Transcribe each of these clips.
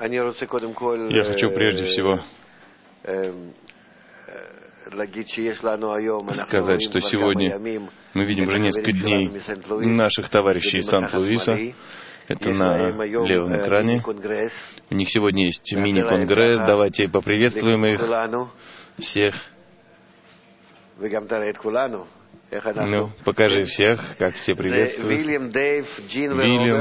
Я хочу прежде всего сказать, что сегодня мы видим уже несколько дней наших товарищей из Сент-Луиса. Это на левом экране. У них сегодня есть мини-конгресс. Давайте поприветствуем их всех. Ну, покажи всех, как все приветствуют. Вильям, Дэйв, Джин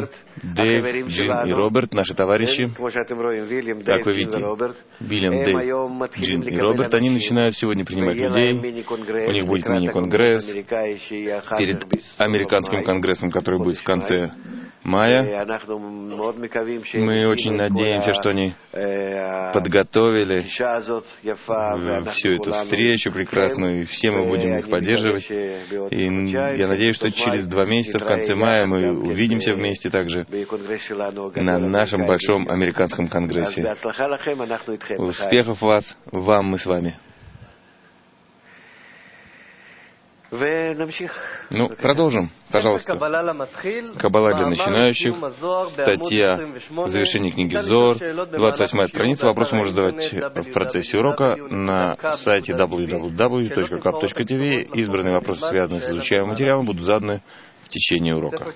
и Роберт, наши товарищи. Как вы видите, Вильям, Дэйв, Джин и Роберт, они начинают сегодня принимать людей. У них будет мини-конгресс перед американским конгрессом, который будет в конце мая. Мы очень надеемся, что они подготовили всю эту встречу прекрасную, и все мы будем их поддерживать. И я надеюсь, что через 2 месяца, в конце мая, мы увидимся вместе также на нашем большом американском конгрессе. Успехов вам, мы с вами. Ну, продолжим, пожалуйста. Каббала для начинающих, статья в завершении книги Зоар, 28-я страница. Вопросы можно задавать в процессе урока на сайте www.kap.tv. Избранные вопросы, связанные с изучаемым материалом, будут заданы в течение урока.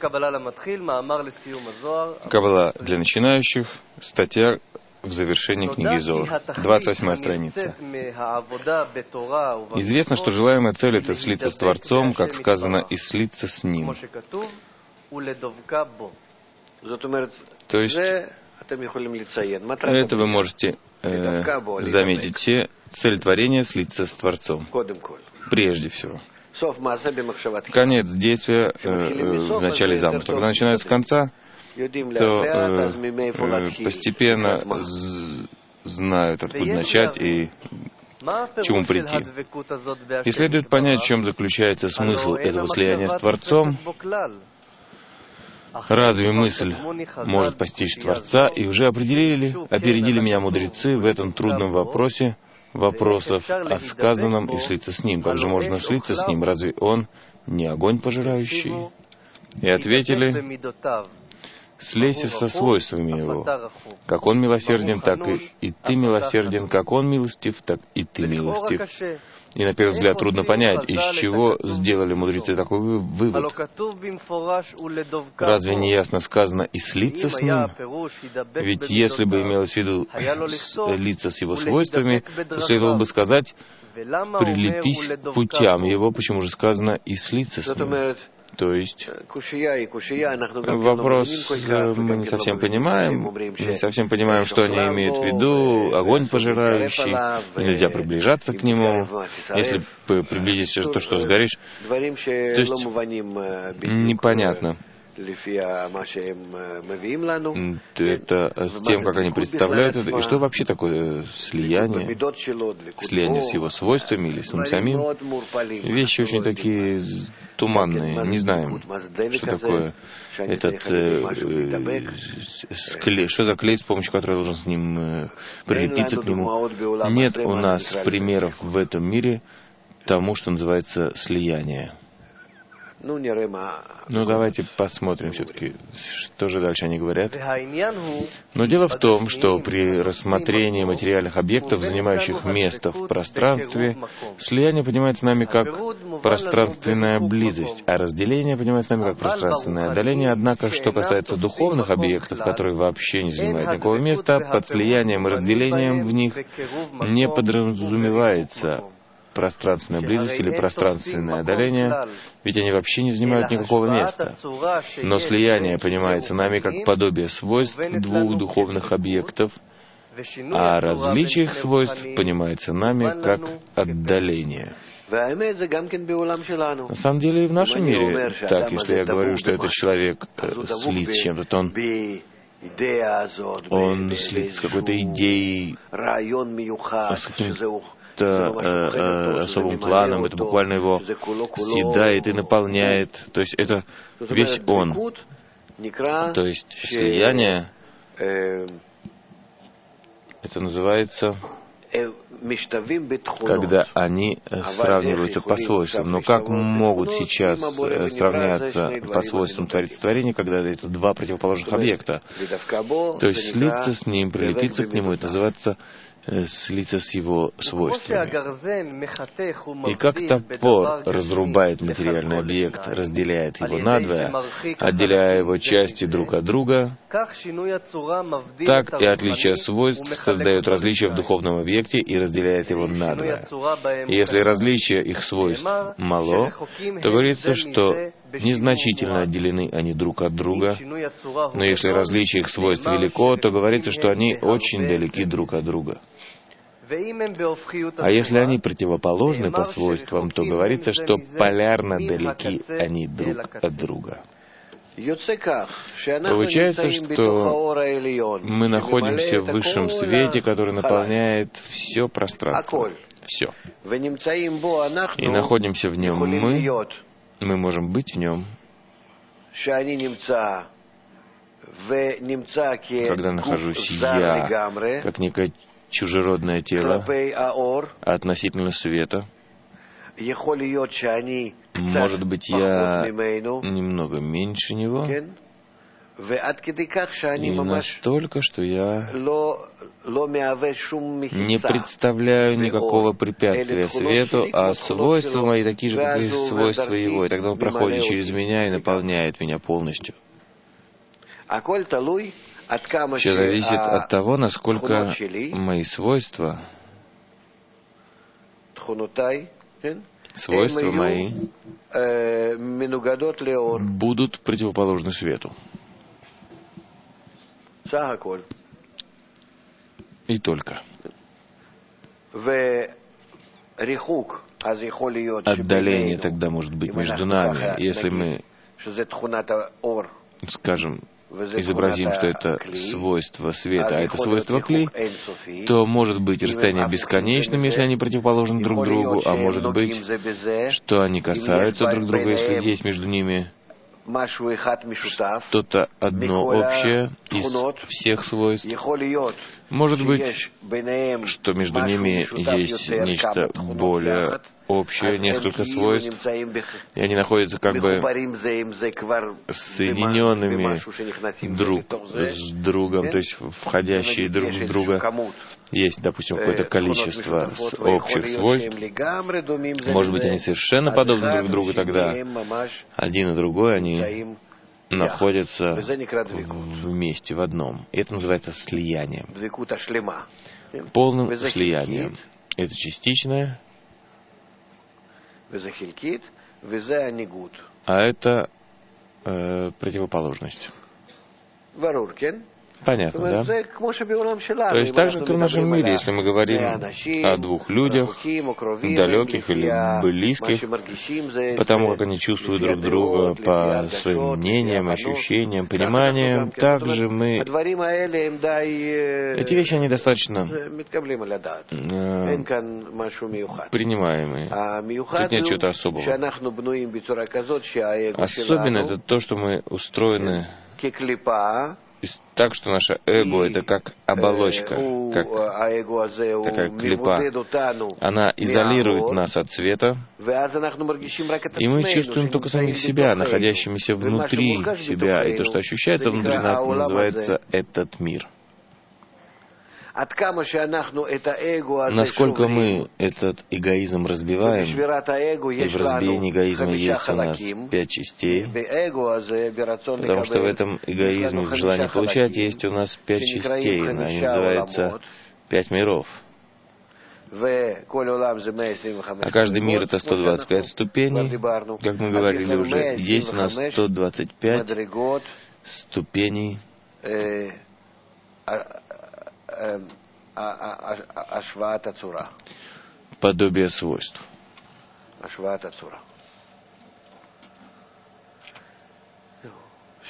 Каббала для начинающих, статья в завершении книги Зоар, 28-я страница. Известно, что желаемая цель — это слиться с Творцом, как сказано, и слиться с Ним. То есть, это вы можете заметить. Цель творения — слиться с Творцом. Прежде всего. Конец действия в начале замысла. Когда начинают с конца, то постепенно знают, откуда начать и к чему прийти. И следует понять, в чем заключается смысл этого слияния с Творцом. Разве мысль может постичь Творца? И уже опередили меня мудрецы в этом трудном вопросе вопросов о сказанном и слиться с Ним. Как же можно слиться с Ним? Разве Он не огонь пожирающий? И ответили: слейся со свойствами Его. Как Он милосерден, так и ты милосерден. Как Он милостив, так и ты милостив. И на первый взгляд трудно понять, из чего сделали мудрецы такой вывод. Разве не ясно сказано «и слиться с Ним»? Ведь если бы имелось в виду слиться с Его свойствами, то следовало бы сказать «прилепись к путям Его», почему же сказано «и слиться с Ним». То есть вопрос мы не совсем понимаем, что они имеют в виду, огонь пожирающий, нельзя приближаться к нему, если приблизишься, то что, сгоришь? То есть непонятно. Это с тем, как они представляют это, и что вообще такое слияние? Слияние с его свойствами или с ним самим? Вещи очень такие туманные, не знаем, что такое этот клей, что за клей, с помощью которого должен с ним прилепиться к нему. Нет у нас примеров в этом мире тому, что называется слияние. Ну, давайте посмотрим все-таки, что же дальше они говорят. Но дело в том, что при рассмотрении материальных объектов, занимающих место в пространстве, слияние понимается нами как пространственная близость, а разделение понимается нами как пространственное отдаление. Однако, что касается духовных объектов, которые вообще не занимают никакого места, под слиянием и разделением в них не подразумевается пространственная близость или пространственное отдаление, ведь они вообще не занимают никакого места. Но слияние понимается нами как подобие свойств двух духовных объектов, а различие их свойств понимается нами как отдаление. На самом деле и в нашем мире так, если я говорю, что этот человек слит с чем-то, то он слит с какой-то идеей, с каким-то особым планом, это буквально его съедает и наполняет. То есть это весь он. То есть слияние, это называется когда они сравниваются по свойствам. Но как могут сейчас сравняться по свойствам творения, когда это два противоположных объекта? То есть слиться с ним, прилепиться к нему, это называется слиться с его свойствами. И как топор разрубает материальный объект, разделяет его надвое, отделяя его части друг от друга, так и отличие свойств создает различия в духовном объекте и разделяет его надвое. И если различие их свойств мало, то говорится, что незначительно отделены они друг от друга, но если различие их свойств велико, то говорится, что они очень далеки друг от друга. А если они противоположны по свойствам, то говорится, что полярно далеки они друг от друга. Получается, что мы находимся в высшем свете, который наполняет все пространство. Все. И находимся в нем мы можем быть в нем. Когда нахожусь я, как некое чужеродное тело относительно света, может быть, я немного меньше него, и настолько, что я не представляю никакого препятствия свету, а свойства мои такие же, как и свойства его, и тогда он проходит через меня и наполняет меня полностью. Все зависит от того, насколько мои свойства мои будут противоположны свету. И только. Отдаление тогда может быть между нами, если мы, скажем, изобразим, что это свойство света, а это свойство кли, то может быть расстояние бесконечным, если они противоположны друг другу, а может быть, что они касаются друг друга, если есть между ними что-то одно общее из всех свойств. Может быть, что между ними есть нечто более общее, несколько свойств, и они находятся как бы соединенными друг с другом, то есть входящие друг в друга. Есть, допустим, какое-то количество общих свойств. Может быть, они совершенно подобны друг другу тогда. Один и другой, они находятся вместе в одном. И это называется слиянием. Полным слиянием. Это частичное, а это противоположность. Понятно, да? То есть так же, как в нашем мире, если мы говорим о двух людях, далеких или близких, потому как они чувствуют друг друга по своим мнениям, ощущениям, пониманиям, также мы... Эти вещи, они достаточно принимаемые. Тут нет чего-то особого. Особенно это то, что мы устроены так, что наше эго — это как оболочка, как такая клипа. Она изолирует нас от света, и мы чувствуем только самих себя, находящимися внутри себя. И то, что ощущается внутри нас, называется этот мир. Насколько мы этот эгоизм разбиваем, и в разбиении эгоизма есть у нас 5 частей, потому что в этом эгоизме, в желании получать, есть у нас 5 частей, они называются 5 миров. А каждый мир — это 125 ступеней, как мы говорили уже, есть у нас 125 ступеней подобие свойств.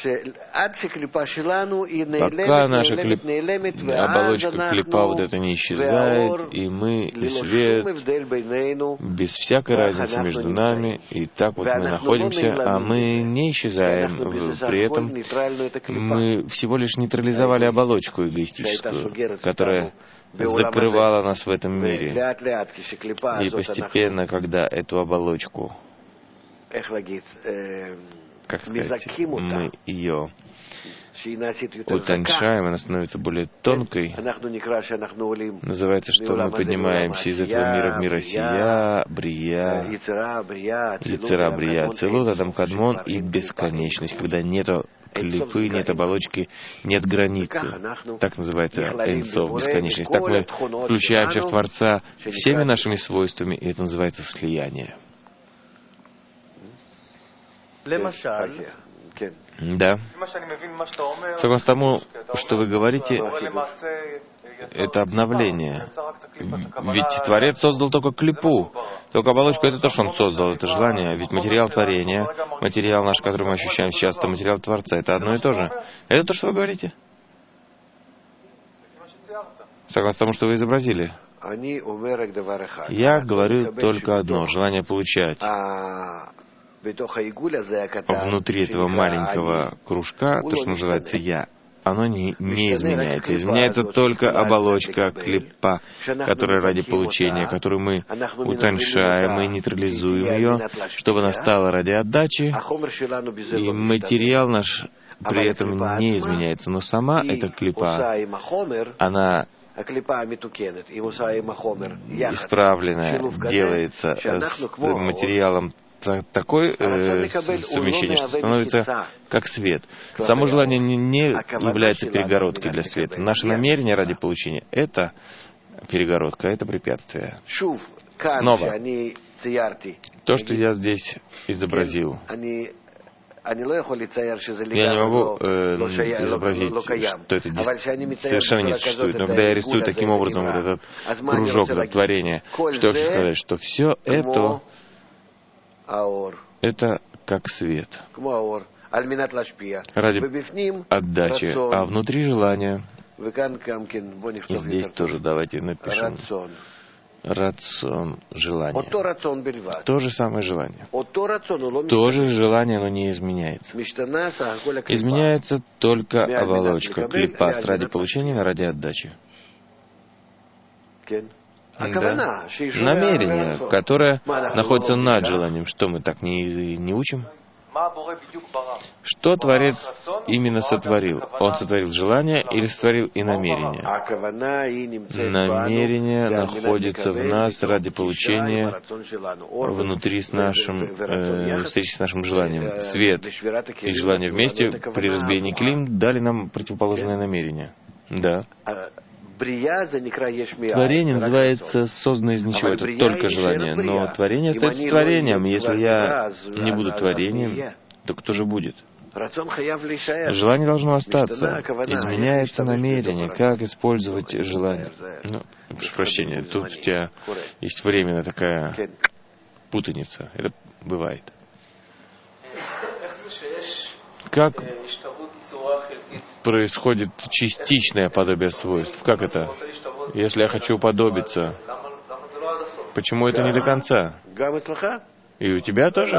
Пока наша оболочка клипа вот это не исчезает, и мы, и свет, без всякой разницы между нами, и так вот мы находимся, а мы не исчезаем. При этом мы всего лишь нейтрализовали оболочку эгоистическую, которая закрывала нас в этом мире. И постепенно, когда эту оболочку, как сказать, мы ее утончаем, она становится более тонкой. Называется, что мы поднимаемся из этого мира в мир Осия, Брия, Яцера, Брия, Ацилут, Адам Кадмон и бесконечность, когда нету клипы, нет оболочки, нет границы. Так называется Эйн Соф, бесконечность. Так мы включаемся в Творца всеми нашими свойствами, и это называется слияние. Да. Согласно тому, что вы говорите, это обновление. Ведь Творец создал только клипу. Только оболочку — это то, что Он создал, это желание. Ведь материал творения, материал наш, который мы ощущаем сейчас, это материал Творца. Это одно и то же. Это то, что вы говорите? Согласно тому, что вы изобразили. Я говорю только одно — желание получать. Внутри этого маленького кружка, то, что называется «я», оно не изменяется. Изменяется только оболочка клипа, которая ради получения, которую мы утоньшаем и нейтрализуем ее, чтобы она стала ради отдачи, и материал наш при этом не изменяется. Но сама эта клипа, она исправленная, делается с материалом такое совмещение, что становится как свет. Само желание не является перегородкой для света. Наше намерение ради получения — это перегородка, это препятствие. Снова, то, что я здесь изобразил, я не могу изобразить, что это совершенно не существует. Но когда я рисую таким образом вот этот кружок творения, что я хочу сказать, что все это как свет ради отдачи, а внутри желания. И здесь тоже давайте напишем рацион, желание. То же самое желание. То же желание, но не изменяется. Изменяется только оболочка клипа ради получения, ради отдачи. Да. Намерение, которое находится над желанием. Что мы так не учим? Что Творец именно сотворил? Он сотворил желание или сотворил и намерение? Намерение находится в нас ради получения внутри с встречи с нашим желанием. Свет и желание вместе при разбиении клин дали нам противоположное намерение. Да. Творение называется созданное из ничего. Это только желание. Но творение остается творением. Если я не буду творением, то кто же будет? Желание должно остаться. Изменяется намерение. Как использовать желание? Прошу прощения, тут у тебя есть временная такая путаница. Это бывает. Как происходит частичное подобие свойств? Как это? Если я хочу уподобиться, почему это не до конца? И у тебя тоже?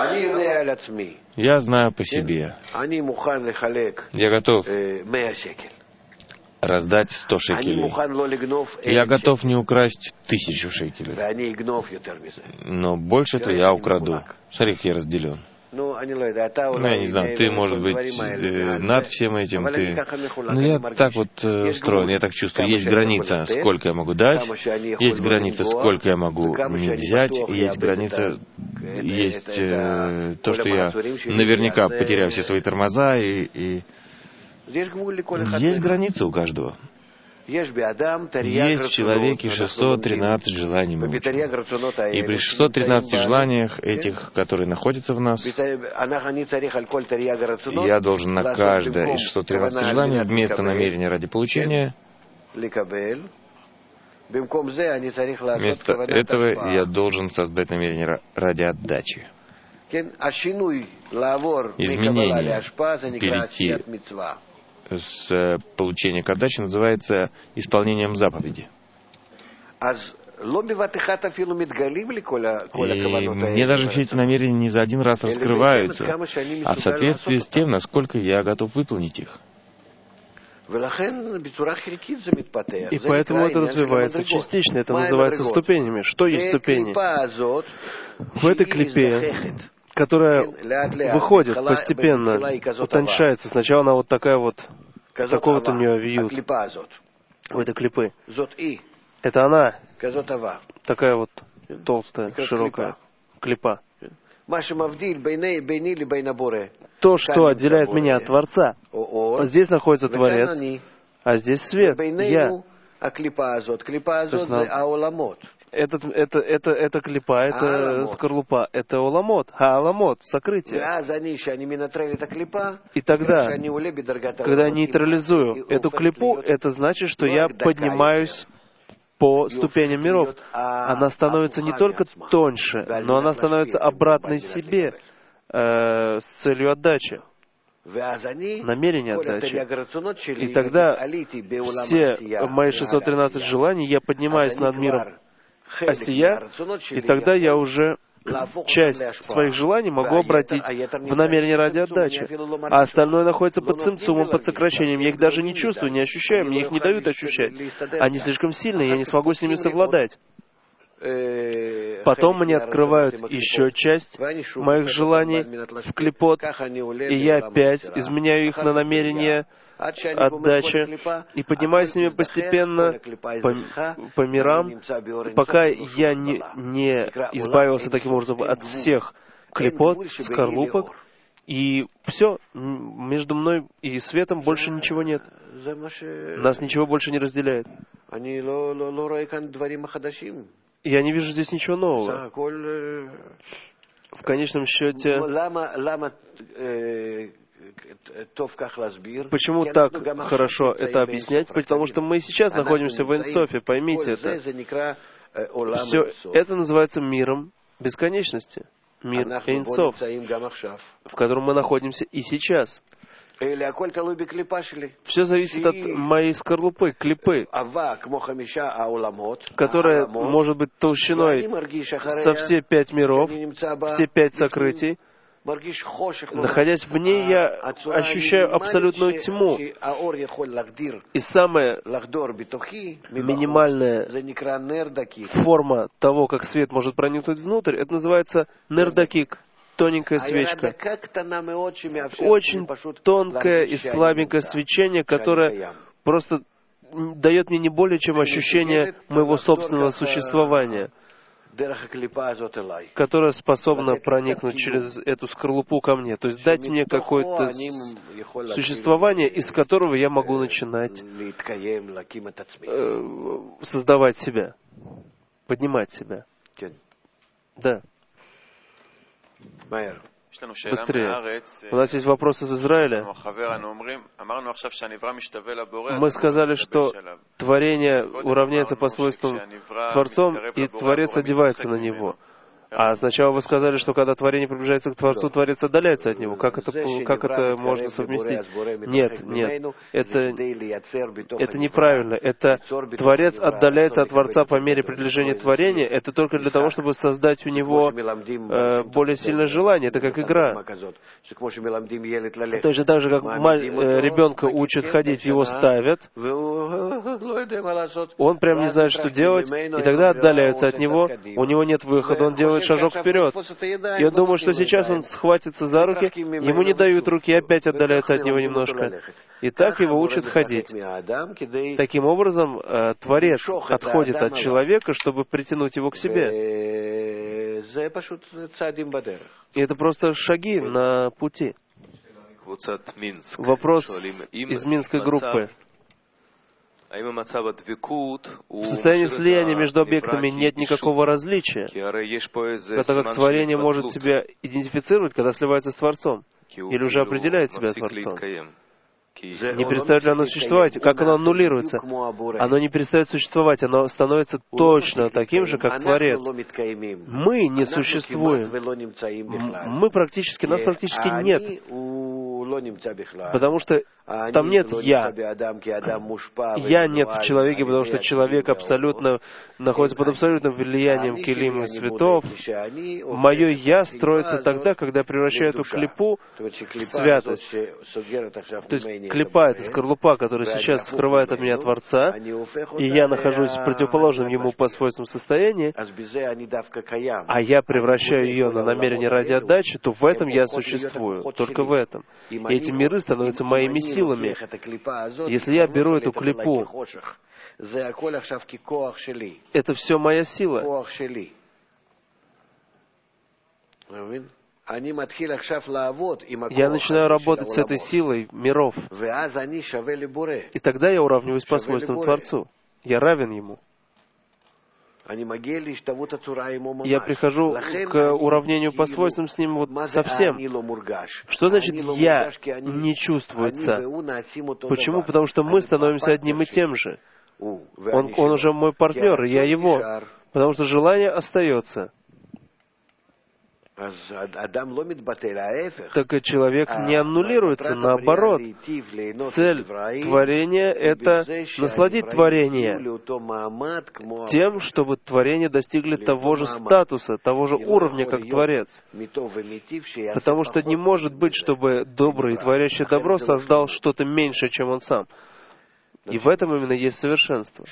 Я знаю по себе. Я готов раздать 100 шекелей. Я готов не украсть 1000 шекелей. Но больше этого я украду. Смотри, как я разделен. Я не знаю, ты, может быть, над всем этим, я так вот устроен, я так чувствую. Есть граница, сколько я могу дать, есть граница, сколько я могу не взять, и есть граница, есть то, что я наверняка потеряю все свои тормоза, и есть граница у каждого. Есть в человеке 613 желаний. И при 613 желаниях этих, которые находятся в нас, я должен на каждое из 613 желаний вместо намерения ради получения, вместо этого я должен создать намерение ради отдачи. Изменение, перейти с получения к отдаче, называется исполнением заповеди. И мне даже все эти намерения не за один раз раскрываются, а в соответствии с тем, насколько я готов выполнить их. И поэтому это развивается частично. Это называется ступенями. Что есть ступени? В этой клипе, которая выходит постепенно, утончается. Сначала она вот такая вот, такой вот у нее вьют. У этой клипы. Это она, такая вот толстая, широкая клипа. То, что отделяет меня от Творца. Здесь находится Творец, а здесь свет, я. Это клипа, это скорлупа, это оламот, аламот, сокрытие. И тогда, когда я нейтрализую эту клипу, это значит, что я поднимаюсь по ступеням миров. Она становится не только тоньше, но она становится обратной себе с целью отдачи, намерения отдачи. И тогда все мои 613 желаний, я поднимаюсь над миром осия, и тогда я уже часть своих желаний могу обратить в намерение ради отдачи. А остальное находится под цимцумом, под сокращением. Я их даже не чувствую, не ощущаю, мне их не дают ощущать. Они слишком сильные, я не смогу с ними совладать. Потом мне открывают еще часть моих желаний в клипот, и я опять изменяю их на намерение отдачи и поднимаюсь с ними постепенно по мирам, пока я не избавился таким образом от всех клипот, скорлупок, и все, между мной и светом больше ничего нет. Нас ничего больше не разделяет. Я не вижу здесь ничего нового. В конечном счете, почему так хорошо это объяснять? Потому что мы сейчас находимся в Эйн-Софе, поймите это. Все это называется миром бесконечности. Мир Эйн-Соф, в котором мы находимся и сейчас. Все зависит от моей скорлупы, клипы, которая может быть толщиной со все 5 миров, все 5 сокрытий. Находясь в ней, я ощущаю абсолютную тьму. И самая минимальная форма того, как свет может проникнуть внутрь, это называется нердакик. Тоненькая свечка. Очень тонкое и слабенькое свечение, которое просто дает мне не более чем ощущение моего собственного существования, которое способно проникнуть через эту скорлупу ко мне. То есть дать мне какое-то существование, из которого я могу начинать создавать себя, поднимать себя. Да. Быстрее. У нас есть вопрос из Израиля. Мы сказали, что творение уравняется по свойствам с Творцом, и Творец одевается на него. А сначала вы сказали, что когда творение приближается к Творцу, Творец отдаляется от него. Как это можно совместить? Нет. Это неправильно. Это Творец отдаляется от Творца по мере приближения творения. Это только для того, чтобы создать у него более сильное желание. Это как игра. Точно так же, как ребенка учат ходить, его ставят. Он прям не знает, что делать, и тогда отдаляются от него. У него нет выхода, он делает шажок вперед. Я думаю, что сейчас он схватится за руки, ему не дают руки, и опять отдаляются от него немножко. И так его учат ходить. Таким образом, Творец отходит от человека, чтобы притянуть его к себе. И это просто шаги на пути. Вопрос из Минской группы. В состоянии слияния между объектами нет никакого различия, это как творение может себя идентифицировать, когда сливается с Творцом, или уже определяет себя Творцом. Не перестает ли оно существовать? Как оно аннулируется? Оно не перестает существовать, оно становится точно таким же, как Творец. Мы не существуем. Нас практически нет. Потому что там нет «я». «Я» нет в человеке, потому что человек абсолютно находится под абсолютным влиянием Келим светов. Мое «я» строится тогда, когда я превращаю эту клипу в святость. То есть клипа — это скорлупа, которая сейчас скрывает от меня Творца, и я нахожусь в противоположном ему по свойствам состоянии, а я превращаю ее на намерение ради отдачи, то в этом я существую, только в этом. И эти миры становятся моими силами. Если я беру эту клипу, это все моя сила. Я начинаю работать с этой силой миров. И тогда я уравниваюсь по свойствам Творцу. Я равен Ему. Я прихожу к уравнению по свойствам с Ним вот совсем. Что значит «я» не чувствуется? Почему? Потому что мы становимся одним и тем же. Он уже мой партнер, и я его. Потому что желание остается. Так человек не аннулируется, наоборот. Цель творения — это насладить творение тем, чтобы творение достигли того же статуса, того же уровня, как Творец. Потому что не может быть, чтобы добрый и творящий добро создал что-то меньше, чем он сам. И в этом именно есть совершенство.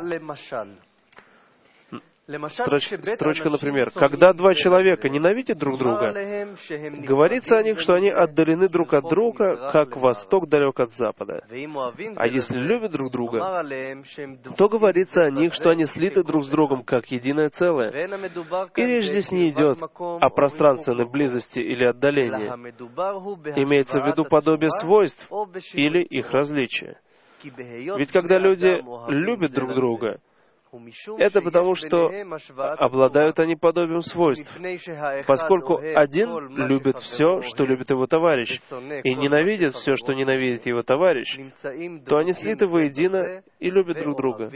Строчка, например, «Когда два человека ненавидят друг друга, говорится о них, что они отдалены друг от друга, как восток далек от запада. А если любят друг друга, то говорится о них, что они слиты друг с другом, как единое целое. И речь здесь не идет о пространственной близости или отдалении. Имеется в виду подобие свойств или их различия. Ведь когда люди любят друг друга, это потому, что обладают они подобием свойств. Поскольку один любит все, что любит его товарищ, и ненавидит все, что ненавидит его товарищ, то они слиты воедино и любят друг друга.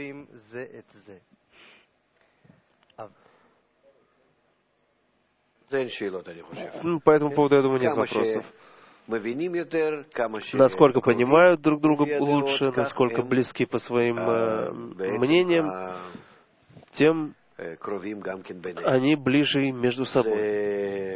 По этому поводу, я думаю, нет вопросов. Насколько понимают друг друга лучше, насколько близки по своим мнениям, тем они ближе между собой.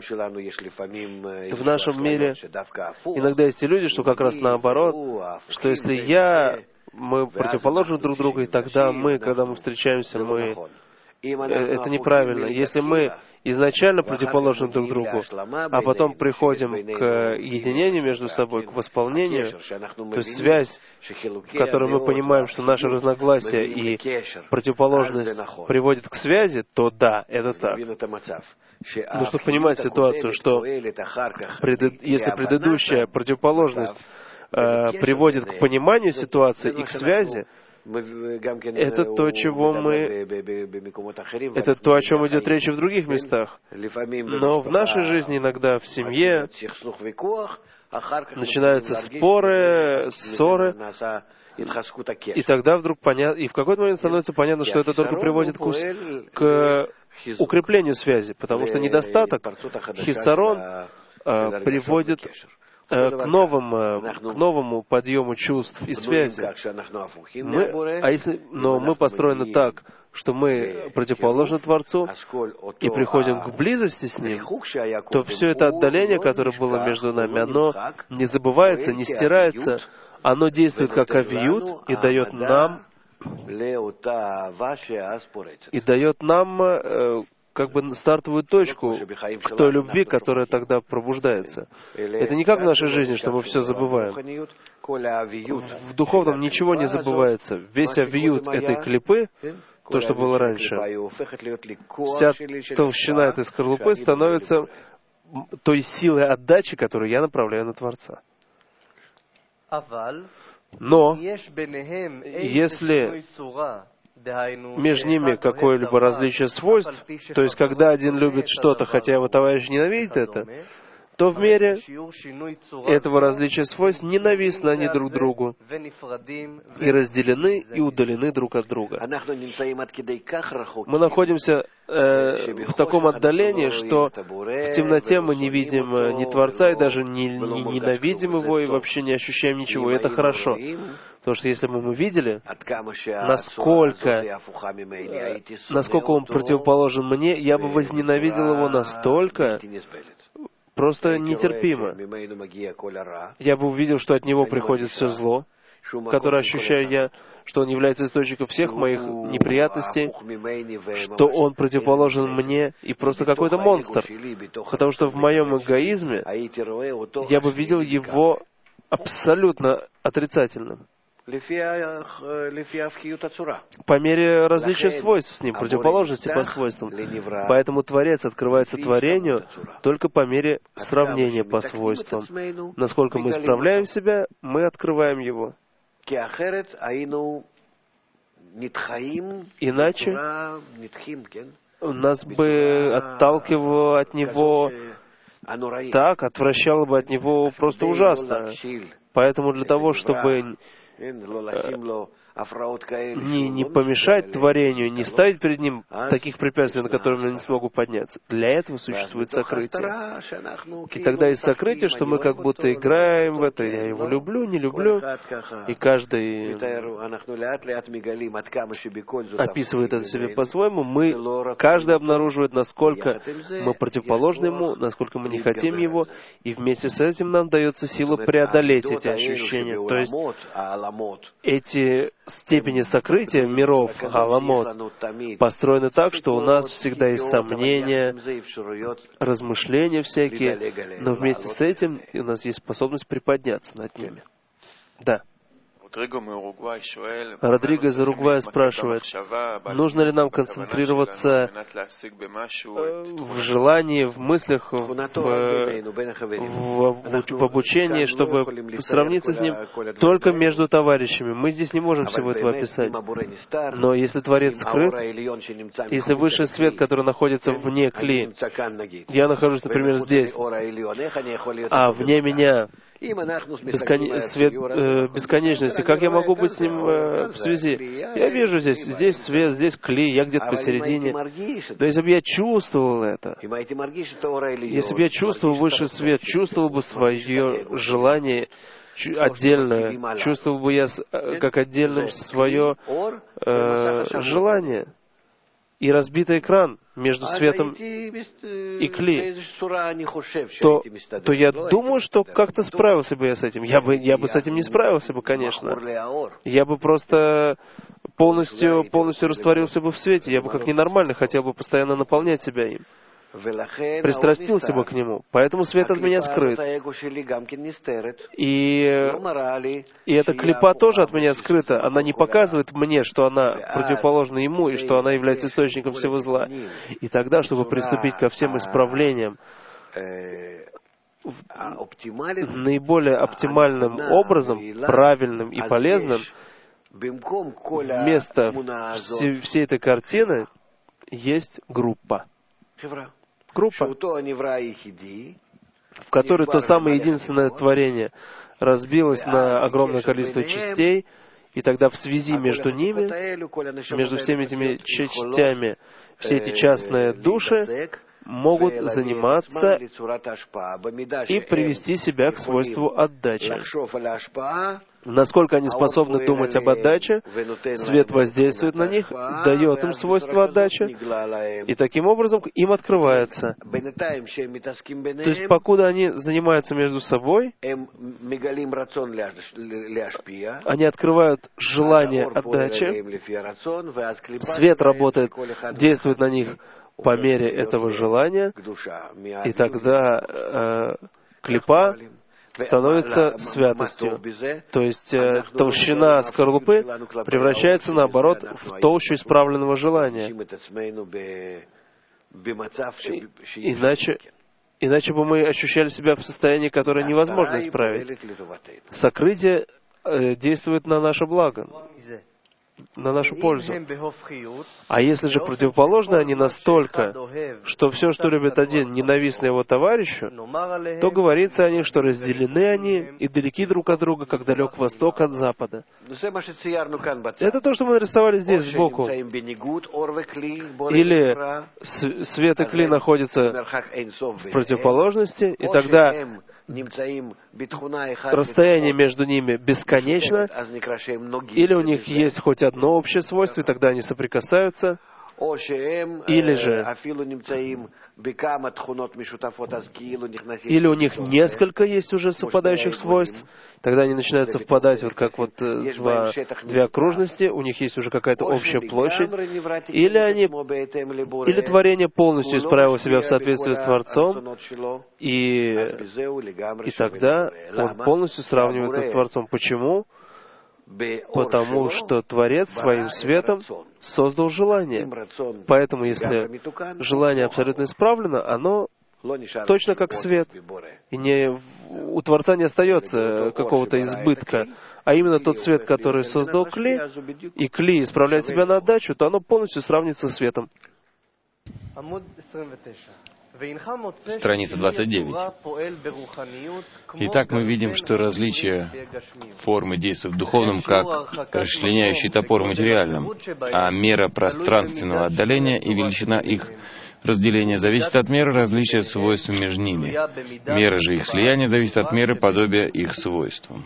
В нашем мире иногда есть и люди, что как раз наоборот, что если мы противоположны друг другу, и тогда когда мы встречаемся, это неправильно. Если мы изначально противоположны друг другу, а потом приходим к единению между собой, к восполнению, то есть связь, в которой мы понимаем, что наши разногласия и противоположность приводит к связи, то да, это так. Нужно понимать ситуацию, что если предыдущая противоположность приводит к пониманию ситуации и к связи, это то, о чем идет речь в других местах. Но в нашей жизни иногда в семье начинаются споры, ссоры, и тогда вдруг понятно, и в какой-то момент становится понятно, что это только приводит к укреплению связи, потому что недостаток, хиссарон, приводит к новому подъему чувств и связи. Но мы построены так, что мы противоположны Творцу и приходим к близости с Ним, то все это отдаление, которое было между нами, оно не забывается, не стирается, оно действует как авиют и дает нам как бы стартовую точку к той любви, которая тогда пробуждается. Это не как в нашей жизни, что мы все забываем. В духовном ничего не забывается. Весь авиют этой клипы, то, что было раньше, вся толщина этой скорлупы становится той силой отдачи, которую я направляю на Творца. Но если между ними какое-либо различие свойств, то есть когда один любит что-то, хотя его товарищ ненавидит это, то в мере этого различия свойств ненавистны они друг другу и разделены и удалены друг от друга. Мы находимся в таком отдалении, что в темноте мы не видим ни Творца и даже не ненавидим Его и вообще не ощущаем ничего. И это хорошо. Потому что если бы мы видели, насколько Он противоположен мне, я бы возненавидел Его настолько, просто нетерпимо. Я бы увидел, что от Него приходит все зло, которое ощущаю я, что Он является источником всех моих неприятностей, что Он противоположен мне и просто какой-то монстр. Потому что в моем эгоизме я бы видел Его абсолютно отрицательным. По мере различия свойств с Ним, противоположности по свойствам. Поэтому Творец открывается творению только по мере сравнения по свойствам. Насколько мы исправляем себя, мы открываем Его. Иначе нас бы отталкивало от Него так, отвращало бы от Него просто ужасно. Поэтому для того, чтобы не помешать творению, не ставить перед ним таких препятствий, на которые я не смогу подняться. Для этого существует сокрытие. И тогда из сокрытия, что мы как будто играем в это, я его люблю, не люблю, и каждый описывает это себе по-своему, каждый обнаруживает, насколько мы противоположны ему, насколько мы не хотим его, и вместе с этим нам дается сила преодолеть эти ощущения. То есть эти степени сокрытия миров, аламот, построены так, что у нас всегда есть сомнения, размышления всякие, но вместе с этим у нас есть способность приподняться над ними. Да. Родриго из Уругвая спрашивает, нужно ли нам концентрироваться в желании, в мыслях, в обучении, чтобы сравниться с ним только между товарищами. Мы здесь не можем всего этого описать. Но если Творец скрыт, если высший свет, который находится вне кли, я нахожусь, например, здесь, а вне меня свет бесконечности, как я могу быть с ним в связи? Я вижу здесь свет, здесь кли, я где-то посередине. Но если бы я чувствовал это, если бы я чувствовал высший свет, чувствовал бы свое желание отдельное, чувствовал бы я как отдельным свое желание, и разбитый экран между светом и кли, то я думаю, что как-то справился бы я с этим. Я бы с этим не справился бы, конечно. Я бы просто полностью растворился бы в свете. Я бы как ненормально хотел бы постоянно наполнять себя им. Пристрастился бы к нему. Поэтому свет от меня скрыт. И эта клипа тоже от меня скрыта. Она не показывает мне, что она противоположна ему, и что она является источником всего зла. И тогда, чтобы приступить ко всем исправлениям, наиболее оптимальным образом, правильным и полезным, вместо всей этой картины есть группа. Группа, в которой то самое единственное творение разбилось на огромное количество частей, и тогда в связи между ними, между всеми этими частями, все эти частные души могут заниматься и привести себя к свойству отдачи. Насколько они способны думать об отдаче, свет воздействует на них, дает им свойство отдачи, и таким образом им открывается. То есть, покуда они занимаются между собой, они открывают желание отдачи, свет работает, действует на них по мере этого желания, и тогда клипа становится святостью. То есть толщина скорлупы превращается, наоборот, в толщу исправленного желания. Иначе бы мы ощущали себя в состоянии, которое невозможно исправить. Сокрытие действует на наше благо. на нашу пользу. А если же противоположно они настолько, что все, что любит один, ненавистно его товарищу, то говорится о них, что разделены они и далеки друг от друга, как далек восток от запада. Это то, что мы нарисовали здесь сбоку. Или свет и кли находятся в противоположности, и тогда расстояние между ними бесконечно, или у них есть хоть одно общее свойство, и тогда они соприкасаются, или же или у них несколько есть уже совпадающих свойств, тогда они начинают совпадать, вот как вот две окружности, у них есть уже какая-то общая площадь, или творение полностью исправило себя в соответствии с Творцом, и тогда он полностью сравнивается с Творцом. Почему? Потому что Творец своим светом создал желание. Поэтому, если желание абсолютно исправлено, оно точно как свет. И у Творца не остается какого-то избытка. А именно тот свет, который создал Кли, и Кли исправляет себя на отдачу, то оно полностью сравнится с светом. Страница 29. Итак, мы видим, что различия формы действуют в духовном, как расчленяющий топор в материальном, а мера пространственного отдаления и величина их разделения зависит от меры различия свойств между ними. Мера же их слияния зависит от меры подобия их свойствам.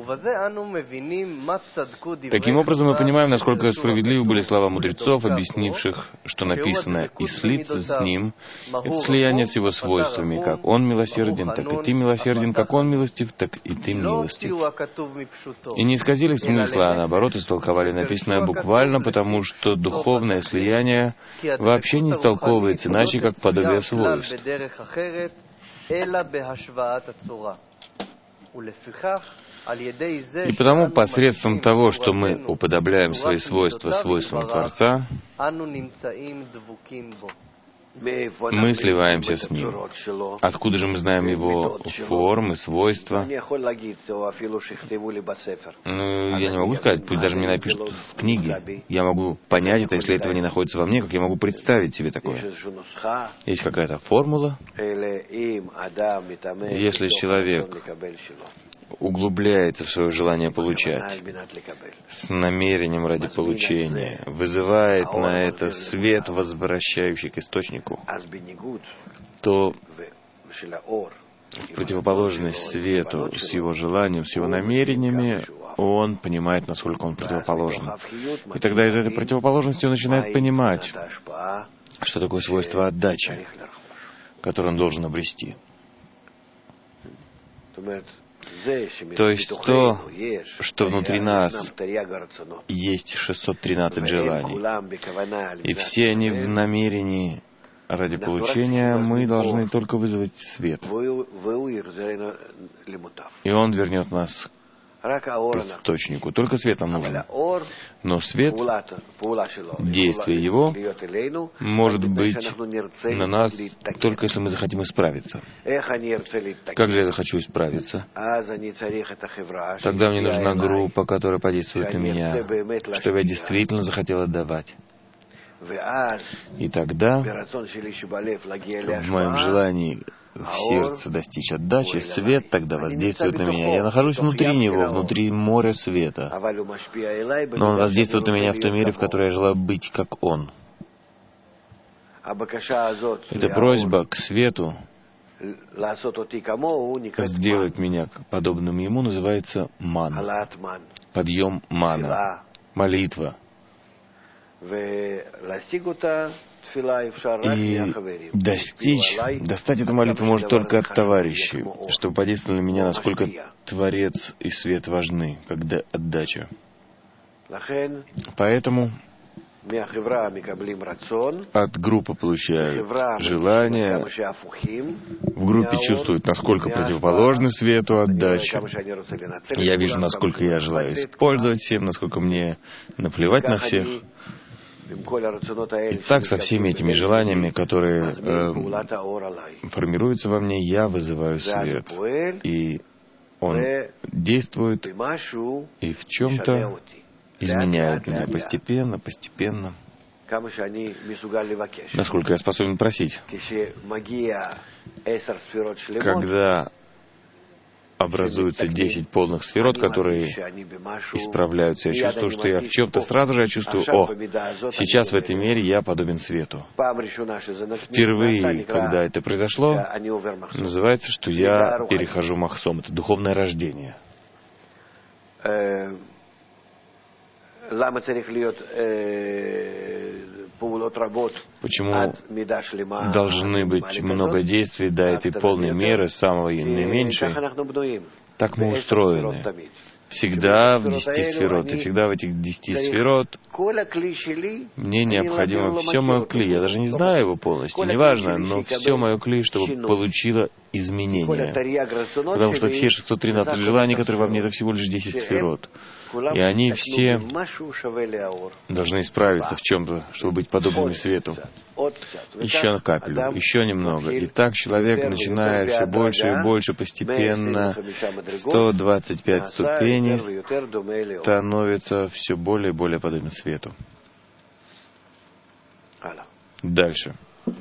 Таким образом, мы понимаем, насколько справедливы были слова мудрецов, объяснивших, что написано «и слиться с ним» — это слияние с его свойствами. Как он милосерден, так и ты милосерден, как он милостив, так и ты милостив. И не исказили смысла, а наоборот истолковали написанное буквально, потому что духовное слияние вообще не истолковывается иначе, как подобие свойств. И потому посредством того, что мы уподобляем свои свойства свойствам Творца, мы сливаемся с Ним. Откуда же мы знаем Его формы, свойства? Я не могу сказать, пусть даже мне напишут в книге. Я могу понять это, если этого не находится во мне, как я могу представить себе такое? Есть какая-то формула. Если человек углубляется в свое желание получать, с намерением ради получения, вызывает на это свет, возвращающий к источнику, то в противоположность свету с его желанием, с его намерениями, он понимает, насколько он противоположен. И тогда из этой противоположности он начинает понимать, что такое свойство отдачи, которое он должен обрести. То есть то, что внутри нас есть 613 желаний, и все они в намерении ради получения, мы должны только вызвать свет. И он вернет нас к источнику. Только свет нам нужен. Но свет, действие его, может быть на нас только если мы захотим исправиться. Как же я захочу исправиться? Тогда мне нужна группа, которая подействует на меня, чтобы я действительно захотел отдавать. И тогда в моем желании в сердце достичь отдачи, свет тогда воздействует на меня. Я нахожусь внутри него, внутри моря света. Но он воздействует на меня в той мере, в которой я желаю быть как он. Эта просьба к свету сделать меня подобным ему называется ман. Подъем мана. Молитва. И достать эту молитву может только от товарищей, чтобы подействовали на меня, насколько Творец и свет важны, когда отдача. Поэтому от группы получают желание, в группе чувствуют, насколько противоположны свету отдачи. Я вижу, насколько я желаю использовать всем, насколько мне наплевать на всех. И так со всеми этими желаниями, которые формируются во мне, я вызываю свет. И он действует и в чем-то изменяют меня постепенно, постепенно, насколько я способен просить. Когда образуются 10 полных сферот, которые исправляются, я чувствую, что я в чем-то, сразу же я чувствую, сейчас в этой мере я подобен свету. Впервые, когда это произошло, называется, что я перехожу махсом. Это духовное рождение. Почему должны быть много действий до этой полной меры, самой наименьшей? Так мы устроены. Всегда в 10 сферот, и всегда в этих 10 сферот мне необходимо все мое кли. Я даже не знаю его полностью, неважно, но все мое кли, чтобы получило изменение. Потому что все 613 желаний, которые во мне, это всего лишь 10 сферот. И они все должны исправиться в чем-то, чтобы быть подобными свету. Еще капелю, еще немного. И так человек, начиная все больше и больше, постепенно, 125 ступеней, становится все более и более подобен свету. Дальше.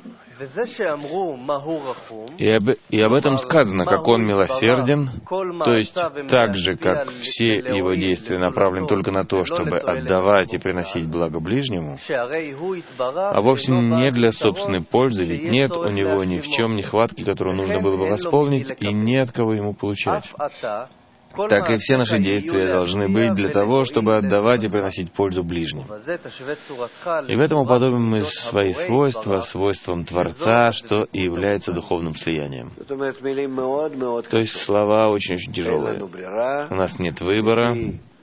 И об этом сказано, как он милосерден, то есть так же, как все его действия направлены только на то, чтобы отдавать и приносить благо ближнему, а вовсе не для собственной пользы, ведь нет у него ни в чем нехватки, которую нужно было бы восполнить, и нет кого ему получать. Так и все наши действия должны быть для того, чтобы отдавать и приносить пользу ближнему. И в этом уподобим мы свои свойства свойствам Творца, что и является духовным слиянием. То есть слова очень-очень тяжелые. У нас нет выбора.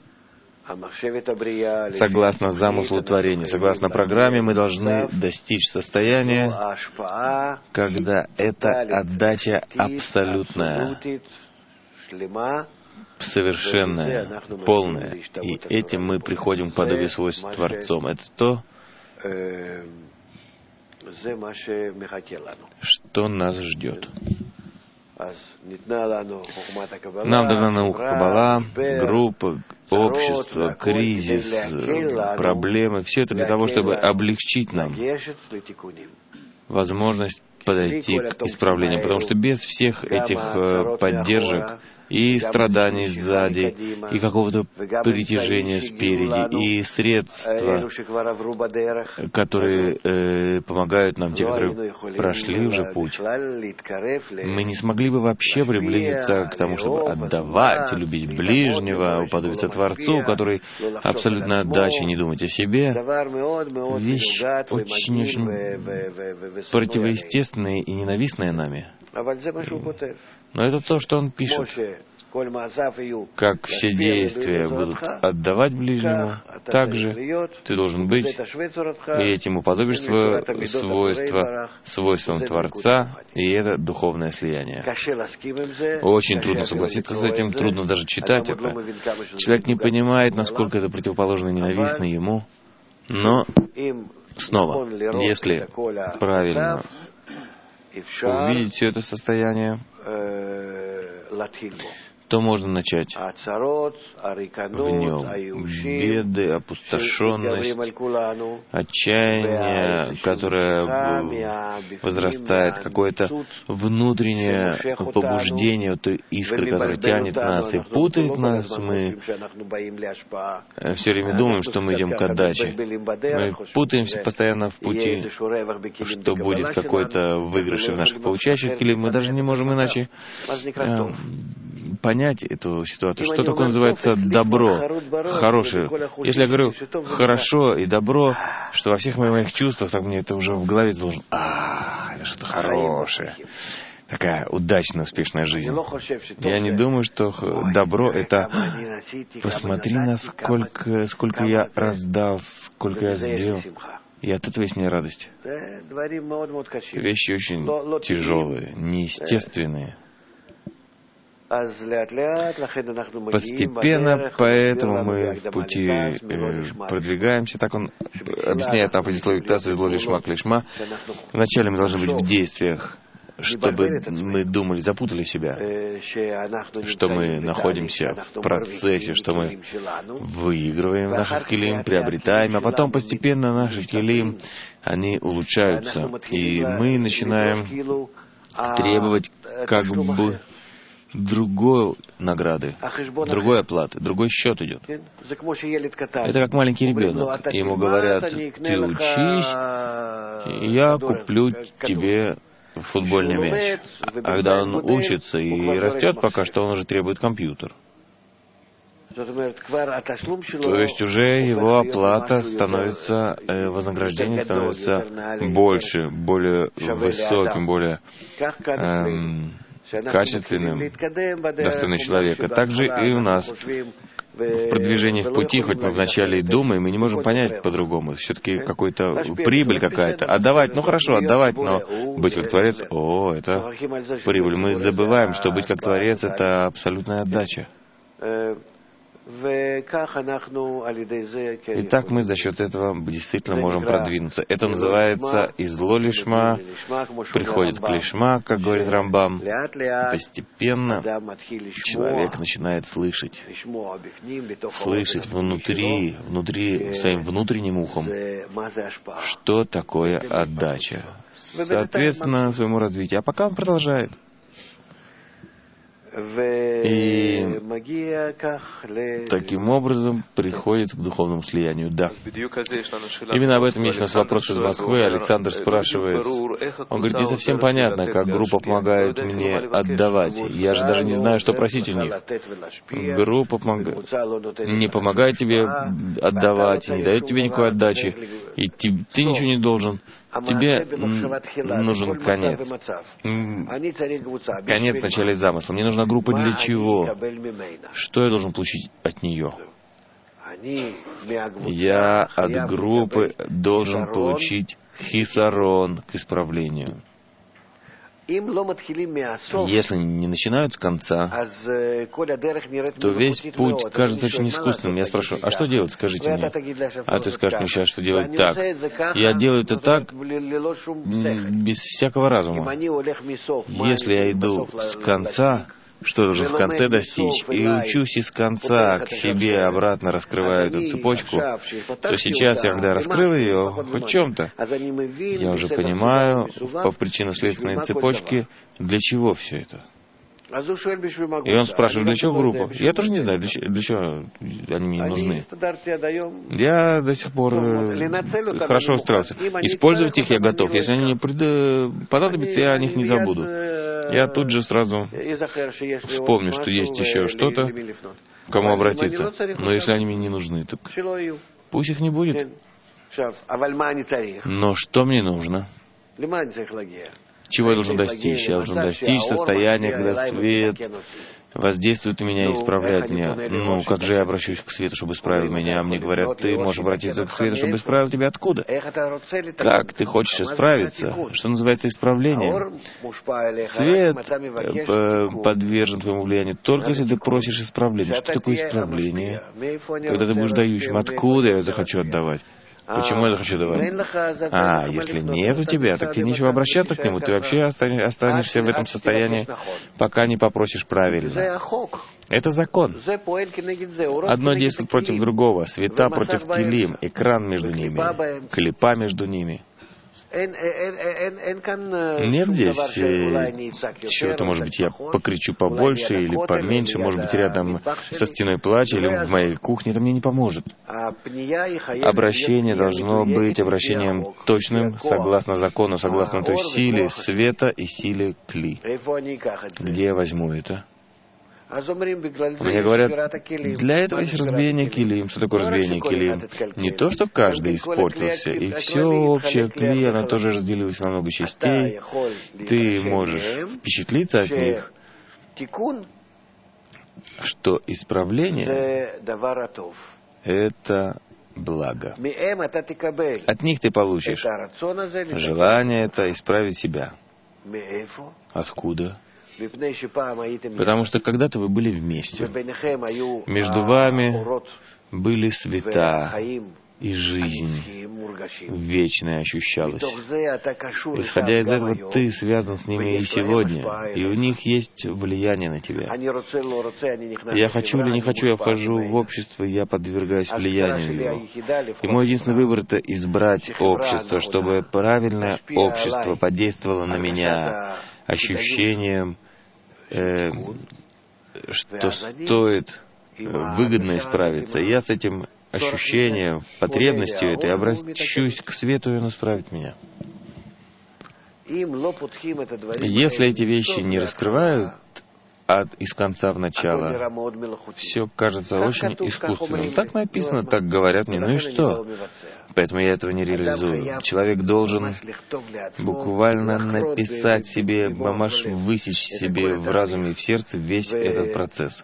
Согласно замыслу творения, согласно программе, мы должны достичь состояния, когда эта отдача абсолютная, совершенное, полное, и этим мы приходим к подобию свойств Творцом. Это то, что нас ждет. Нам дана наука Каббала, группа, общество, кризис, проблемы. Все это для того, чтобы облегчить нам возможность подойти к исправлению. Потому что без всех этих поддержек и страданий сзади, и какого-то притяжения спереди, и средства, которые помогают нам, те, которые прошли уже путь, мы не смогли бы вообще приблизиться к тому, чтобы отдавать, любить ближнего, уподобиться Творцу, который абсолютно отдача, не думать о себе. Вещь очень-очень противоестественная и ненавистная нами. Но это то, что он пишет. Как все действия будут отдавать ближнему, так же ты должен быть, и этим уподобишь свойствам Творца, и это духовное слияние. Очень трудно согласиться с этим, трудно даже читать это. Человек не понимает, насколько это противоположно и ненавистно ему, но снова, если правильно увидеть все это состояние, то можно начать в нем беды, опустошенность, отчаяние, которое возрастает, какое-то внутреннее побуждение, той искры, которая тянет нас и путает нас. Мы все время думаем, что мы идем к отдаче. Мы путаемся постоянно в пути, что будет какой-то выигрыш в наших получающих, или мы даже не можем иначе понять эту ситуацию. Что такое называется добро, хорошее? Если я говорю хорошо и добро, что во всех моих чувствах, так мне это уже в голове должен... это что-то хорошее. Такая удачная, успешная жизнь. Я не думаю, что добро — это посмотри, сколько я раздал, сколько я сделал. И от этого есть мне радость. Вещи очень тяжелые, неестественные. Постепенно, поэтому мы в пути продвигаемся. Так он объясняет там по предисловию Таса, зло лишма к лишма. Вначале мы должны быть в действиях чтобы мы думали, запутали себя, что мы находимся в процессе, что мы выигрываем наших килим, приобретаем, а потом постепенно наши килим, они улучшаются, и мы начинаем требовать как бы другой награды, другой оплаты, другой счет идет. Это как маленький ребенок. Ему говорят: ты учись, и я куплю тебе футбольный мяч. А когда он учится и растет, пока что он уже требует компьютер. То есть уже его оплата становится, вознаграждение становится больше, более высоким, более качественным, достойным человека. Также и у нас в продвижении в пути, хоть мы вначале и думаем, мы не можем понять по-другому. Все-таки какой-то прибыль какая-то. Отдавать, ну хорошо, отдавать, но быть как Творец, это прибыль. Мы забываем, что быть как Творец — это абсолютная отдача. И так мы за счет этого действительно можем продвинуться. Это называется из ло лишма приходит к лишма, как говорит Рамбам. Постепенно человек начинает слышать внутри, своим внутренним ухом, что такое отдача, соответственно своему развитию. А пока он продолжает. И таким образом приходит к духовному слиянию. Да. Именно об этом есть у нас вопрос из Москвы. Александр спрашивает. Он говорит: не совсем понятно, как группа помогает мне отдавать. Я же даже не знаю, что просить у них. Группа не помогает тебе отдавать, не дает тебе никакой отдачи, и ты ничего не должен. Тебе нужен конец. Конец в начале замысла. Мне нужна группа для чего? Что я должен получить от нее? Я от группы должен получить хисарон к исправлению. Если не начинают с конца, то весь путь кажется очень искусственным. Я спрашиваю: а что делать, скажите мне? А ты скажешь мне сейчас, что делать так. Я делаю это так, без всякого разума. Если я иду с конца, что я должен в конце достичь, и учусь из конца к себе обратно, раскрываю эту цепочку, то сейчас, когда раскрыл ее, хоть в чем-то, я уже понимаю по причинно-следственной цепочке, для чего все это. И он спрашивает: для чего группа? Я тоже не знаю, для чего они мне нужны. Я до сих пор хорошо устроился. Использовать их я готов. Если они мне понадобятся, я о них не забуду. Я тут же сразу вспомню, что есть еще что-то, к кому обратиться. Но если они мне не нужны, так пусть их не будет. Но что мне нужно? Чего я должен достичь? Я должен достичь состояния, когда свет воздействует на меня и исправляет меня. Ну, как же я обращусь к свету, чтобы исправить меня? Мне говорят: ты можешь обратиться к свету, чтобы исправить тебя. Откуда? Как ты хочешь исправиться? Что называется исправлением? Свет подвержен твоему влиянию только если ты просишь исправления. Что такое исправление? Когда ты будешь дающим. Откуда я захочу отдавать? Почему я захочу давать? Если нет у тебя, так тебе нечего обращаться к нему. Ты вообще останешься в этом состоянии, пока не попросишь правильно. Это закон. Одно действует против другого. Света против килим, экран между ними, клипа между ними. Нет здесь чего-то, может быть, я покричу побольше или поменьше, может быть, рядом со стеной плача или в моей кухне, это мне не поможет. Обращение должно быть обращением точным, согласно закону, согласно той силе света и силе кли. Где я возьму это? Мне говорят: для этого есть разбиение килим. Что такое разбиение килим? Не то, что каждый испортился, и все общее кли, оно тоже разделилось на много частей. Ты можешь впечатлиться от них, что исправление — это благо. От них ты получишь желание это исправить себя. Откуда? Потому что когда-то вы были вместе. Между вами были света, и жизнь вечная ощущалась. Исходя из этого, ты связан с ними и сегодня, и у них есть влияние на тебя. Я хочу или не хочу, я вхожу в общество, и я подвергаюсь влиянию его. И мой единственный выбор — это избрать общество, чтобы правильное общество подействовало на меня ощущением, что стоит выгодно исправиться. И я с этим ощущением, потребностью этой обращусь к свету, и он исправит меня. Если эти вещи не раскрывают из конца в начало, все кажется очень искусственным. Так написано, так говорят мне, ну и что? Поэтому я этого не реализую. Человек должен буквально написать себе, мамаш, высечь себе в разуме и в сердце весь этот процесс.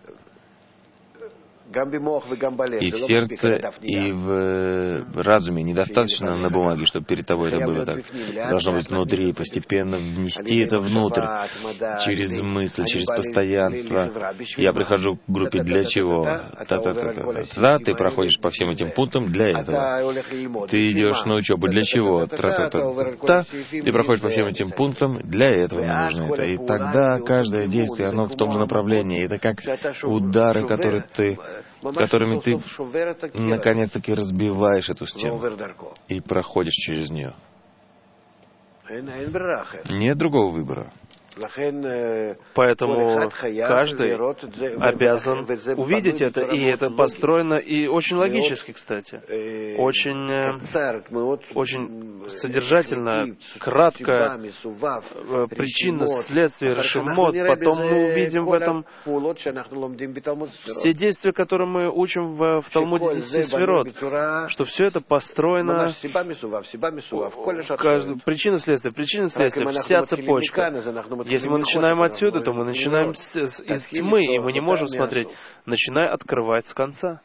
И в сердце, и в разуме. Недостаточно на бумаге, чтобы перед тобой это было так. Должно быть внутри, постепенно внести это внутрь, через мысль, через постоянство. Я прихожу к группе для чего? Та-та-та-та-та. Ты проходишь по всем этим пунктам для этого. Ты идешь на учебу для чего? Та-та-та-та. Ты проходишь по всем этим пунктам, для этого мне нужно это. И тогда каждое действие, оно в том же направлении. Это как удары, которыми ты наконец-таки разбиваешь эту стену и проходишь через нее. Нет другого выбора. Поэтому каждый обязан увидеть это, и это построено и очень логически, кстати. Очень содержательно, кратко, причина, следствие, решимот. Потом мы увидим в этом все действия, которые мы учим в Талмуде 10 сферот, что все это построено, причина, следствие, вся цепочка. Если мы начинаем отсюда, то мы начинаем из тьмы, и мы не можем смотреть. Начинай открывать с конца.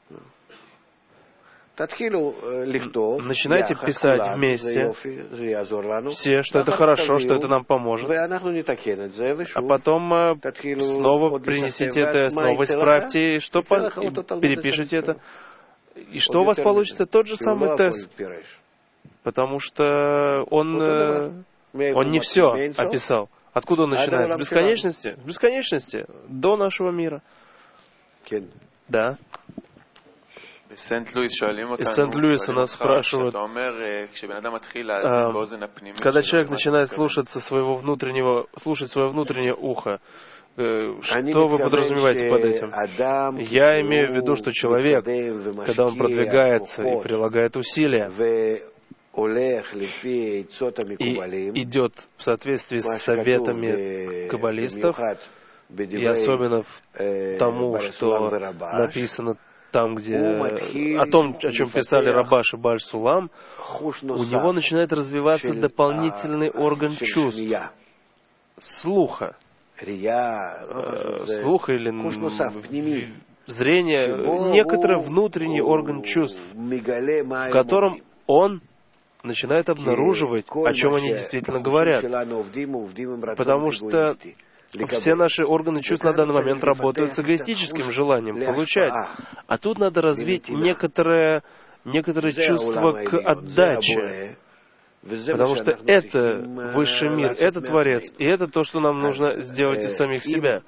Начинайте писать вместе все, что это хорошо, что это нам поможет. А потом снова принесите это, снова исправьте, перепишите это. И что у вас получится? Тот же самый тест. Потому что он не все описал. Откуда он начинается? С бесконечности? С бесконечности. До нашего мира. Да. Из Сент-Луиса нас спрашивают, когда человек начинает слушать свое внутреннее ухо, что вы подразумеваете под этим? Я имею в виду, что человек, когда он продвигается и прилагает усилия, и идет в соответствии с советами каббалистов, и особенно тому, что написано там, где о том, о чем писали Рабаш и Бааль Сулам, у него начинает развиваться дополнительный орган чувств, слуха или зрения, некоторый внутренний орган чувств, в котором он начинает обнаруживать, о чем они действительно говорят. Потому что все наши органы чувств на данный момент работают с эгоистическим желанием получать. А тут надо развить некоторое чувство к отдаче. Потому что это высший мир, это Творец, и это то, что нам нужно сделать из самих себя.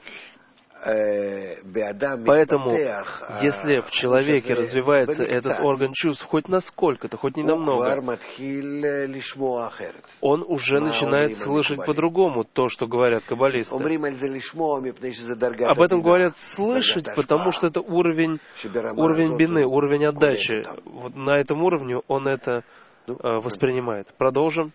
Поэтому, если в человеке развивается этот орган чувств хоть насколько-то, хоть ненамного, он уже начинает слышать по-другому то, что говорят каббалисты. Об этом говорят слышать, потому что это уровень бины, уровень отдачи. Вот на этом уровне он это воспринимает. Продолжим.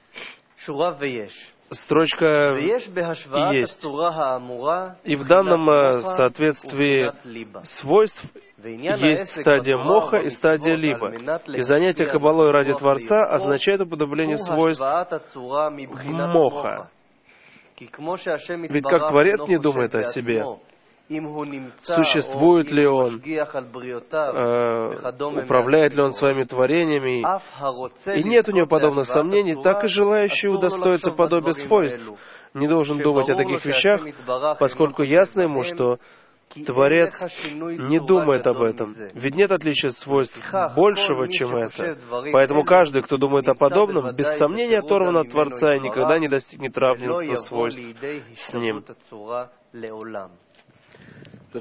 Строчка есть. И в данном соответствии свойств есть стадия моха и стадия либа. И занятие каббалой ради Творца означает уподобление свойств в моха. Ведь как Творец не думает о себе, существует ли он, управляет ли он своими творениями, и нет у него подобных сомнений, так и желающий удостоиться подобия свойств не должен думать о таких вещах, поскольку ясно ему, что Творец не думает об этом. Ведь нет отличия от свойств большего, чем это. Поэтому каждый, кто думает о подобном, без сомнения оторван от Творца и никогда не достигнет равенства свойств с Ним. То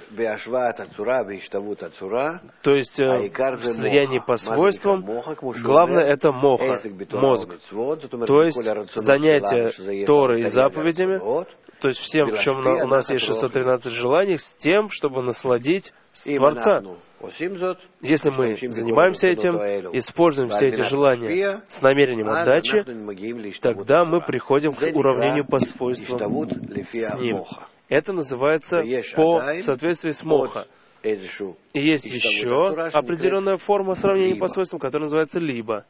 есть в слиянии по свойствам главное это моха, мозг. То есть занятие Торой и заповедями, то есть всем, в чем у нас есть 613 желаний, с тем, чтобы насладить Творца. Если мы занимаемся этим, используем все эти желания с намерением отдачи, тогда мы приходим к уравнению по свойствам с Ним. Это называется в соответствии с моха. И есть еще определенная форма сравнения по свойствам, которая называется либо.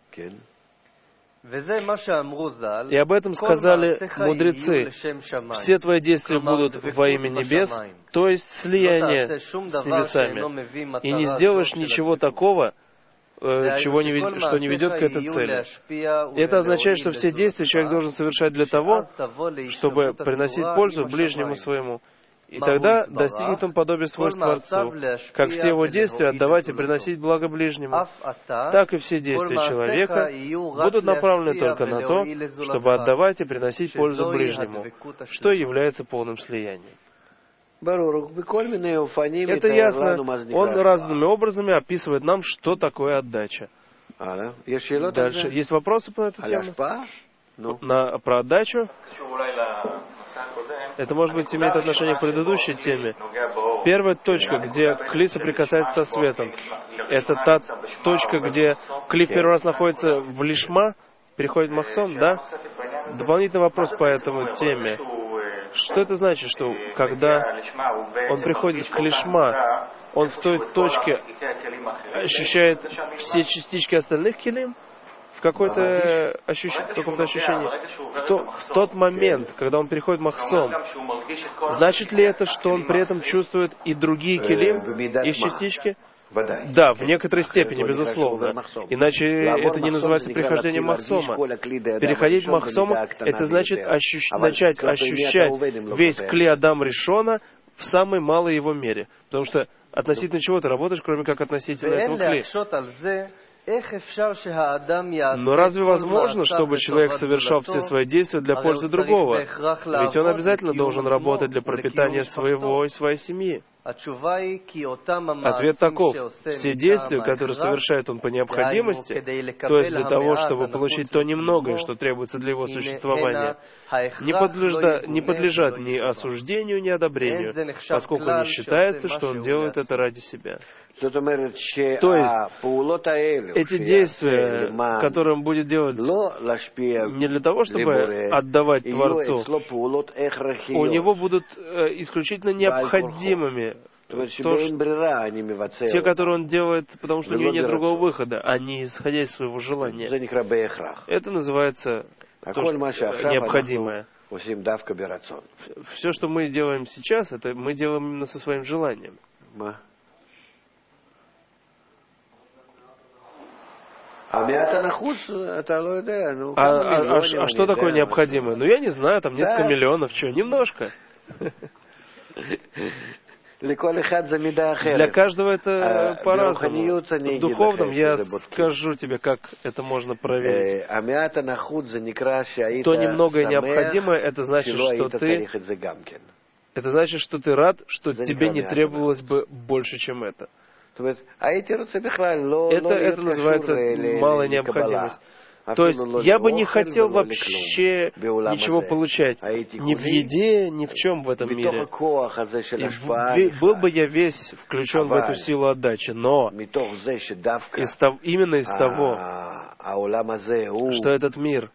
И об этом сказали мудрецы. Все твои действия будут во имя небес, то есть слияние с небесами. И не сделаешь ничего такого, что не ведет к этой цели. Это означает, что все действия человек должен совершать для того, чтобы приносить пользу ближнему своему. И тогда достигнет он подобия свойств Творцу. Как все его действия отдавать и приносить благо ближнему, так и все действия человека будут направлены только на то, чтобы отдавать и приносить пользу ближнему, что является полным слиянием. Это ясно. Он разными образами описывает нам, что такое отдача. Дальше. Есть вопросы по этой теме? Про отдачу? Это, может быть, имеет отношение к предыдущей теме. Первая точка, где кли соприкасается со светом, это та точка, где кли первый раз находится в лишма, переходит в махсом, да? Дополнительный вопрос по этой теме. Что это значит, что когда он приходит к лишма, он в той точке ощущает все частички остальных килим? В каком-то ощущении? В тот момент, когда он переходит в махсом, значит ли это, что он при этом чувствует и другие килим, их частички? Да, в некоторой степени, безусловно. Иначе это не называется прихождением махсома. Переходить в махсома, это значит начать ощущать весь кли Адам Ришона в самой малой его мере. Потому что относительно чего ты работаешь, кроме как относительно этого кли? Но разве возможно, чтобы человек совершал все свои действия для пользы другого? Ведь он обязательно должен работать для пропитания своего и своей семьи. Ответ таков. Все действия, которые совершает он по необходимости, то есть для того, чтобы получить то немногое, что требуется для его существования, не подлежат ни осуждению, ни одобрению, поскольку не считается, что он делает это ради себя. То есть, эти действия, которые он будет делать не для того, чтобы отдавать Творцу, у него будут исключительно необходимыми. Те, которые он делает, потому что у него нет другого выхода, а не исходя из своего желания. Это называется необходимое. Все, что мы делаем сейчас, это мы делаем именно со своим желанием. А что такое необходимое? Ну, я не знаю, там несколько миллионов, что, немножко. Для каждого это по-разному. В духовном я скажу тебе, как это можно проверить. То немногое необходимое, это значит, что ты рад, что тебе не требовалось бы больше, чем это. Это называется малая необходимость. То есть я бы не хотел вообще ничего получать ни в еде, ни в чем в этом мире. И был бы я весь включен в эту силу отдачи, но именно из того, что этот мир,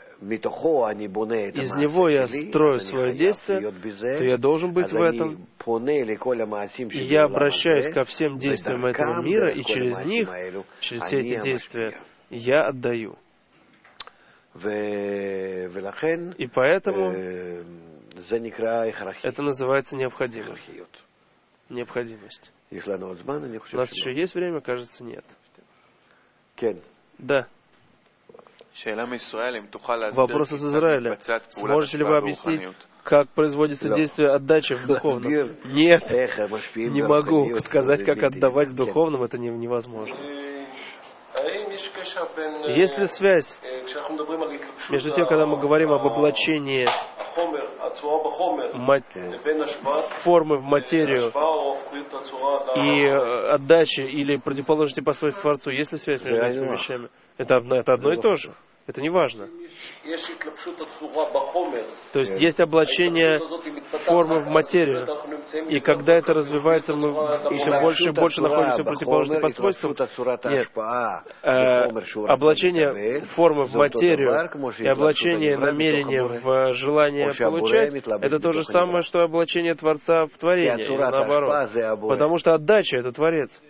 из него я строю свое действие, то я должен быть в этом. И я обращаюсь ко всем действиям этого мира, и через них, через все эти действия, я отдаю. И поэтому это называется необходимость. У нас еще есть время? Кажется, нет. Да. Вопрос из Израиля. Сможете ли вы объяснить, Как производится действие отдачи в духовном? Нет, не могу сказать, как отдавать в духовном, это невозможно. Есть ли связь между тем, когда мы говорим об облачении формы в материю и отдачи или противоположности по свойству Творцу? Есть ли связь между этими вещами? Это одно и то же. Это не важно. То есть есть облачение формы в материю. И когда это развивается, мы все больше и больше находимся в противоположности по свойствам. Нет. Облачение формы в материю и облачение намерения в желание получать, это то же самое, что облачение Творца в творение, или наоборот. Потому что отдача — это Творец.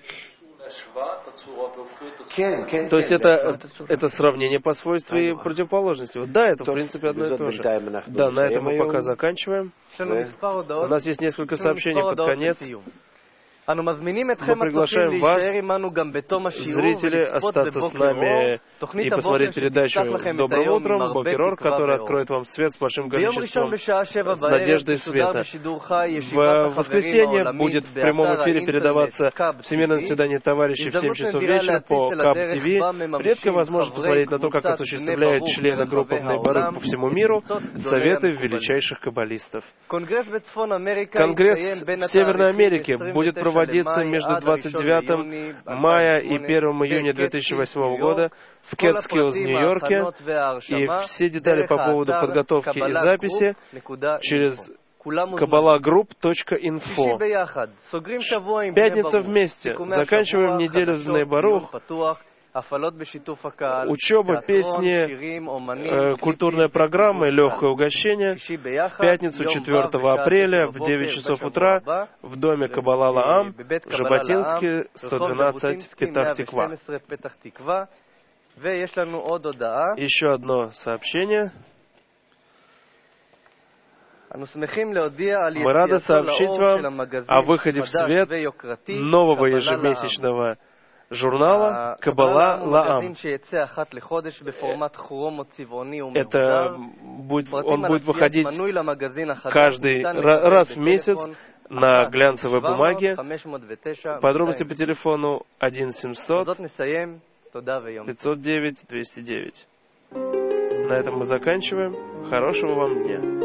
То есть это сравнение по свойству и противоположности. Вот, да, это в принципе одно и то же. Да, на этом мы пока заканчиваем. У нас есть несколько сообщений под конец. Мы приглашаем вас, зрители, остаться с нами и посмотреть передачу «Добрым утром», Бокер-Ор, которая откроет вам свет с большим количеством надежды и света. В воскресенье будет в прямом эфире передаваться Всемирное заседание товарищей в 7 часов вечера по КАБ-ТВ. Редкая возможность посмотреть на то, как осуществляют члены группы Бней-Барух по всему миру советы величайших каббалистов. Конгресс в Северной Америке будет проводиться между 29 мая и 1 июня 2008 года в Catskills, Нью-Йорке, и все детали по поводу подготовки и записи через kabbalagroup.info. Пятница вместе. Заканчиваем неделю с Бней-Барух. Учеба, песни, культурная программа и легкое угощение в пятницу 4 апреля в 9 часов утра в доме Каббала Лаам в Жаботинске, 112, Петах-Тиква. Еще одно сообщение. Мы рады сообщить вам о выходе в свет нового ежемесячного журнала «Каббала Лаам». Он будет выходить каждый раз в месяц на глянцевой бумаге. Подробности по телефону 1-700-509-209. На этом мы заканчиваем. Хорошего вам дня.